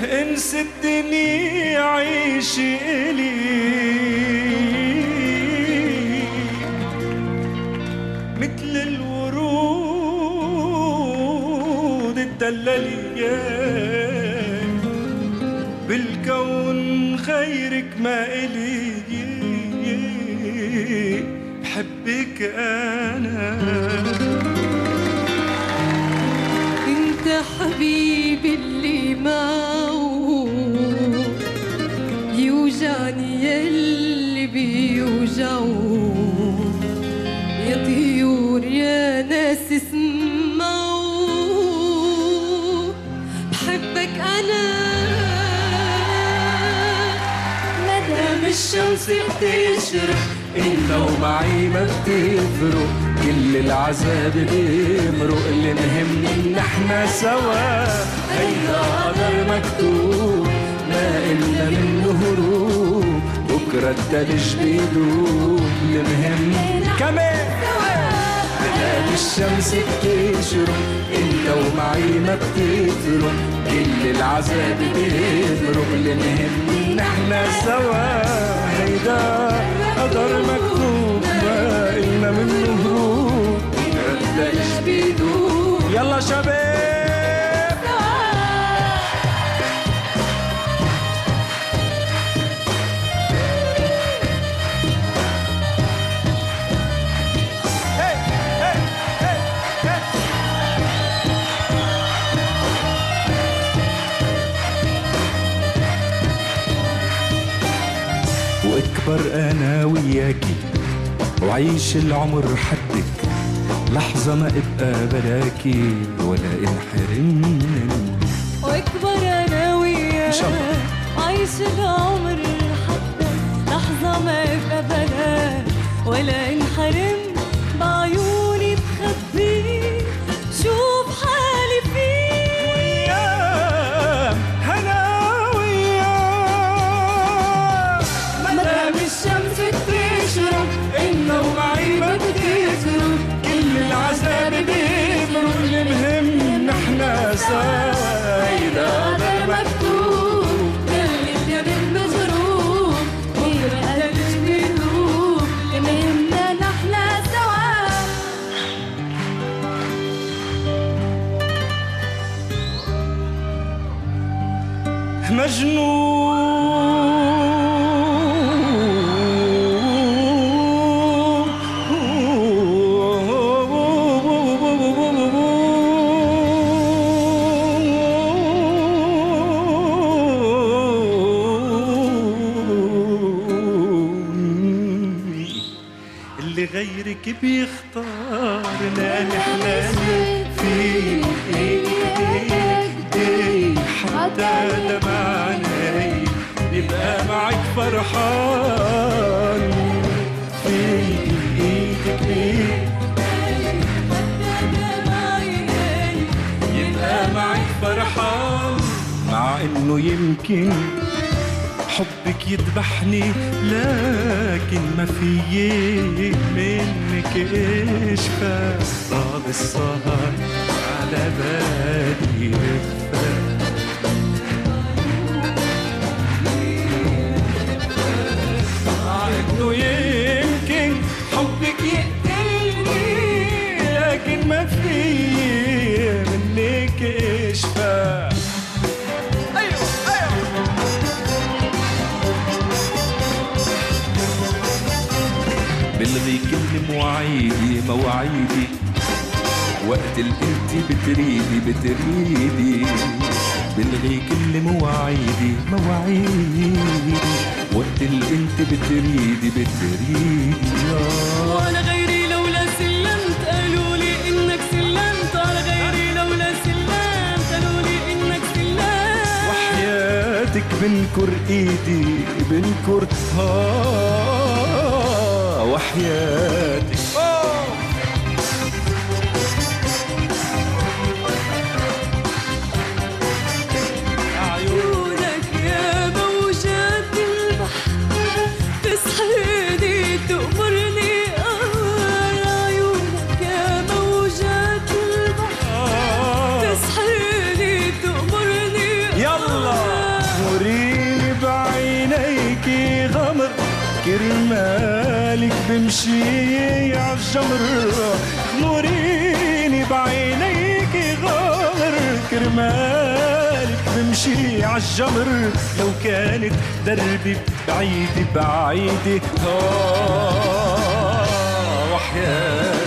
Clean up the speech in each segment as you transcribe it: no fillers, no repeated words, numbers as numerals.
انسى الدنيا عيش إلي مثل الورود الدلالية بالكون غيرك ما إلي بحبك أنا انت حبيبي اللي معه يوجعني يلي بيوجعه يا طيور يا ناس اسمعوا بحبك أنا مدام الشمس بتشرق انت ومعي ما بتفرق كل العذاب بيمرق اللي مهمنا ان احنا سوا هيدا قدر مكتوب ما إلنا منه هروب بكرة التلج بيدوب اللي مهمنا كمان مدام الشمس بتشرق انت ومعي ما بتفرق كل العذاب بيمرق اللي مهمنا ان احنا سوا هيدا قدر مكتوب ما إلنا منه هروب التلج بيدوب يلا شباب واكبر انا وياكي وعيش العمر حدك لحظة ما ابقى بلاكي ولا انحرم منك واكبر انا وياك عيش العمر حدك لحظة ما ابقى بلاك ولا انحرم بعيوني بخبيك شوف حالي فيك وياك هنا وياك مدام الشمس بتشرق انه ومعي ما بتفرق كل العذاب بيمرق اللي مهم نحنا سوا هيدا قدر مكتوب اللي الجبل مجروب بكرة التلج بيدوب اللي يهمنا نحنا سوا اللي غيرك بيختارنا نحنا فيك حتى دمعنا نبقى معك فرحان فيك ايدك يبقى معك فرحان مع انه يمكن حبك يذبحني لكن ما في منك اشفى طاب السهر على بالي رفة مع انه يمكن حبك يقتلني لكن ما في منك اشفى بلغي كل مواعيدي وقت اللي انت بتريدي بلغي كل مواعيدي وقت اللي انت بتريدي وانا غيري لولا سلمت قالوا لي انك سلمت على غيري لولا سلمت قالوا لي انك سلمت وحياتك بنكر ايدي وحياتك عيونك يا موجات البحر تسحرني تأمرني عيونك يا موجات البحر تسحرني تأمرني يلا نوريني بعينيك غمر كرمالك بمشي عالجمر نوريني بعينيك غمر كرمالك بمشي عالجمر لو كانت دربي بعيدة بعيدة وحياة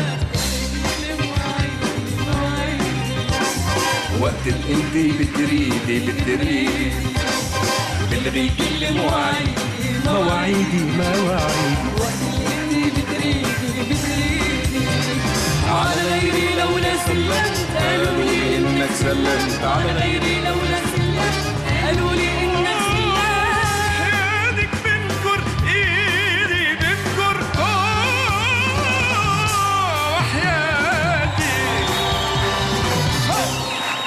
وقت الانتي بتريدي بتريدي بلغي كل مواعيدي مواعيدي وقت اللي انتي بتريدي على غيري لولا سلمت قالوا لي انك سلمت على غيري